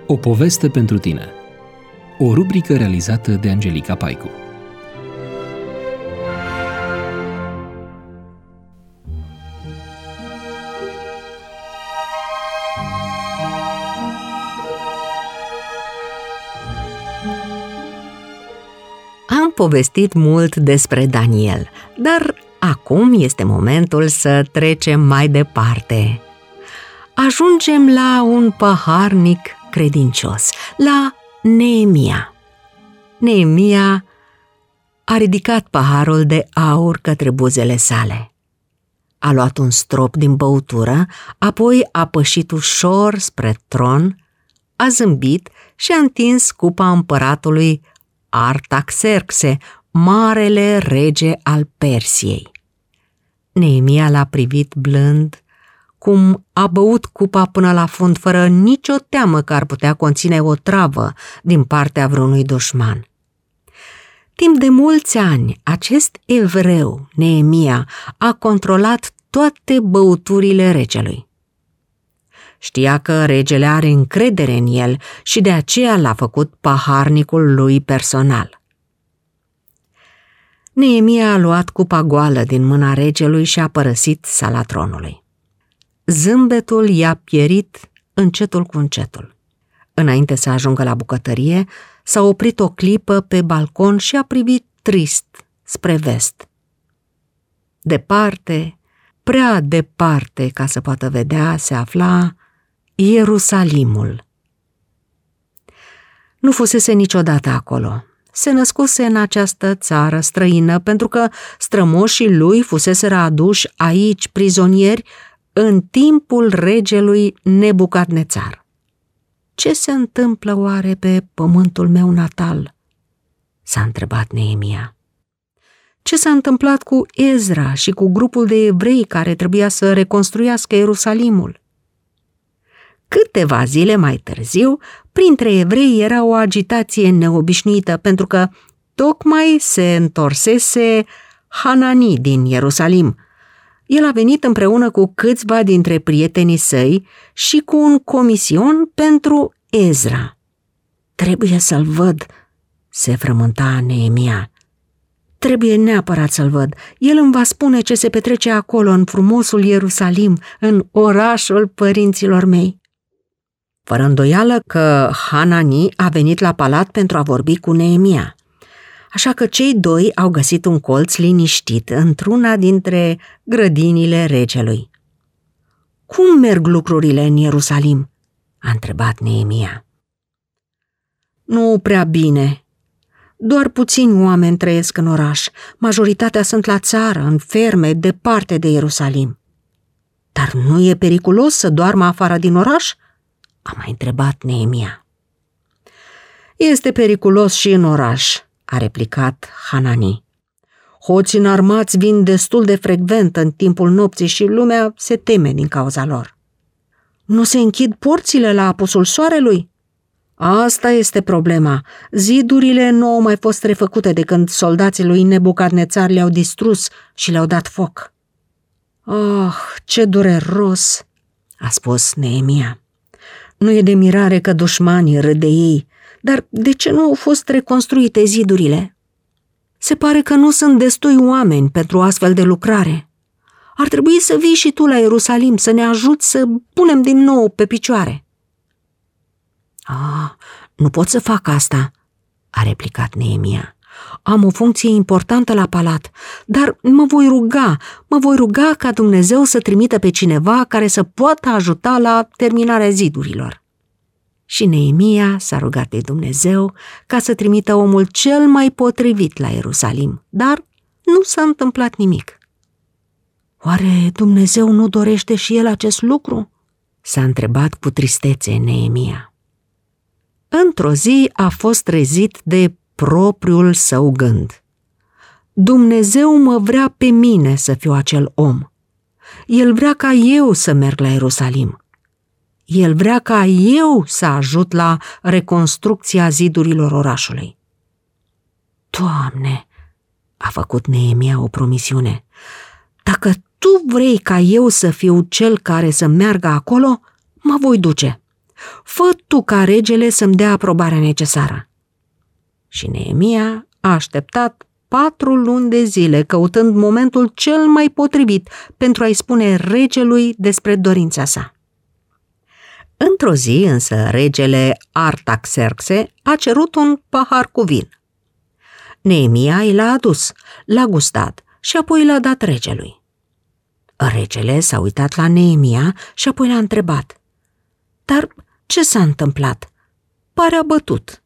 O poveste pentru tine. O rubrică realizată de Angelica Paicu. Am povestit mult despre Daniel, dar acum este momentul să trecem mai departe. Ajungem la un paharnic credincios, la Neemia. Neemia a ridicat paharul de aur către buzele sale. A luat un strop din băutură, apoi a pășit ușor spre tron, a zâmbit și a întins cupa împăratului Artaxerxe, marele rege al Persiei. Neemia l-a privit blând, cum a băut cupa până la fund, fără nicio teamă că ar putea conține o travă din partea vreunui dușman. Timp de mulți ani, acest evreu, Neemia, a controlat toate băuturile regelui. Știa că regele are încredere în el și de aceea l-a făcut paharnicul lui personal. Neemia a luat cupa goală din mâna regelui și a părăsit sala tronului. Zâmbetul i-a pierit încetul cu încetul. Înainte să ajungă la bucătărie, s-a oprit o clipă pe balcon și a privit trist spre vest. Departe, prea departe ca să poată vedea, se afla Ierusalimul. Nu fusese niciodată acolo. Se născuse în această țară străină pentru că strămoșii lui fuseseră aduși aici prizonieri în timpul regelui Nebucadnețar. Ce se întâmplă oare pe pământul meu natal? S-a întrebat Neemia. Ce s-a întâmplat cu Ezra și cu grupul de evrei care trebuia să reconstruiască Ierusalimul? Câteva zile mai târziu, printre evrei era o agitație neobișnuită pentru că tocmai se întorsese Hanani din Ierusalim. El a venit împreună cu câțiva dintre prietenii săi și cu un comision pentru Ezra. Trebuie să-l văd, se frământa Neemia. Trebuie neapărat să-l văd. El îmi va spune ce se petrece acolo, în frumosul Ierusalim, în orașul părinților mei. Fără îndoială că Hanani a venit la palat pentru a vorbi cu Neemia. Așa că cei doi au găsit un colț liniștit într-una dintre grădinile regelui. Cum merg lucrurile în Ierusalim? A întrebat Neemia. Nu prea bine. Doar puțini oameni trăiesc în oraș. Majoritatea sunt la țară, în ferme, departe de Ierusalim. Dar nu e periculos să doarmă afară din oraș? A mai întrebat Neemia. Este periculos și în oraș, a replicat Hanani. Hoții înarmați vin destul de frecvent în timpul nopții și lumea se teme din cauza lor. Nu se închid porțile la apusul soarelui? Asta este problema. Zidurile nu au mai fost refăcute de când soldații lui Nebucadnețar le-au distrus și le-au dat foc. Ce dureros, a spus Neemia. Nu e de mirare că dușmanii râd de ei, dar de ce nu au fost reconstruite zidurile? Se pare că nu sunt destui oameni pentru astfel de lucrare. Ar trebui să vii și tu la Ierusalim să ne ajuți să punem din nou pe picioare. Nu pot să fac asta, a replicat Neemia. Am o funcție importantă la palat, dar mă voi ruga ca Dumnezeu să trimită pe cineva care să poată ajuta la terminarea zidurilor. Și Neemia s-a rugat de Dumnezeu ca să trimită omul cel mai potrivit la Ierusalim, dar nu s-a întâmplat nimic. Oare Dumnezeu nu dorește și el acest lucru? S-a întrebat cu tristețe Neemia. Într-o zi a fost trezit de propriul său gând. Dumnezeu mă vrea pe mine să fiu acel om. El vrea ca eu să merg la Ierusalim. El vrea ca eu să ajut la reconstrucția zidurilor orașului. Doamne, a făcut Neemia o promisiune, dacă Tu vrei ca eu să fiu cel care să meargă acolo, mă voi duce. Fă tu ca regele să-mi dea aprobarea necesară. Și Neemia a așteptat 4 luni de zile, căutând momentul cel mai potrivit pentru a-i spune regelui despre dorința sa. Într-o zi, însă, regele Artaxerxe a cerut un pahar cu vin. Neemia i l-a adus, l-a gustat și apoi l-a dat regelui. Regele s-a uitat la Neemia și apoi l-a întrebat: „Dar ce s-a întâmplat? Pare abătut."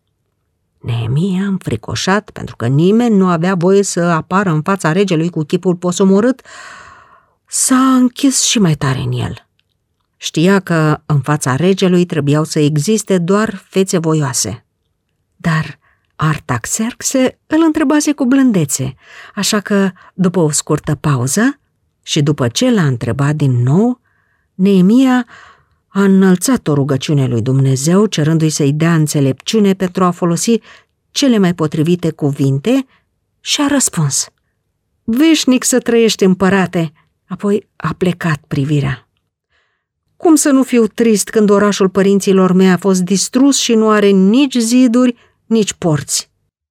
Neemia, înfricoșat, pentru că nimeni nu avea voie să apară în fața regelui cu chipul posomorât, s-a închis și mai tare în el. Știa că în fața regelui trebuiau să existe doar fețe voioase. Dar Artaxerxe îl întrebase cu blândețe, așa că, după o scurtă pauză și după ce l-a întrebat din nou, Neemia a înălțat o rugăciune lui Dumnezeu, cerându-i să-i dea înțelepciune pentru a folosi cele mai potrivite cuvinte și a răspuns: „Veșnic să trăiești, împărate!" Apoi a plecat privirea. „Cum să nu fiu trist când orașul părinților mei a fost distrus și nu are nici ziduri, nici porți?"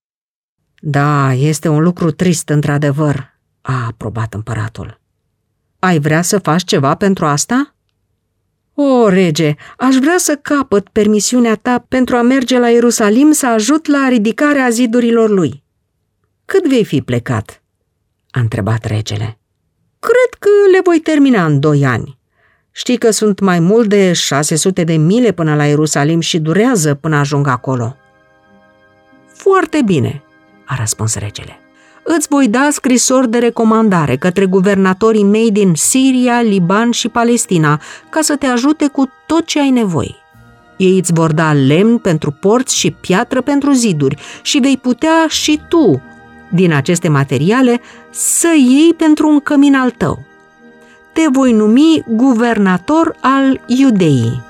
„Da, este un lucru trist, într-adevăr," a aprobat împăratul. „Ai vrea să faci ceva pentru asta?" „O, rege, aș vrea să capăt permisiunea ta pentru a merge la Ierusalim să ajut la ridicarea zidurilor lui." „Cât vei fi plecat?" a întrebat regele. „Cred că le voi termina în 2 ani. Știi că sunt mai mult de 600 de mile până la Ierusalim și durează până ajung acolo." „Foarte bine," a răspuns regele. „Îți voi da scrisori de recomandare către guvernatorii mei din Siria, Liban și Palestina, ca să te ajute cu tot ce ai nevoie. Ei îți vor da lemn pentru porți și piatră pentru ziduri și vei putea și tu, din aceste materiale, să iei pentru un cămin al tău. Te voi numi guvernator al Iudeii."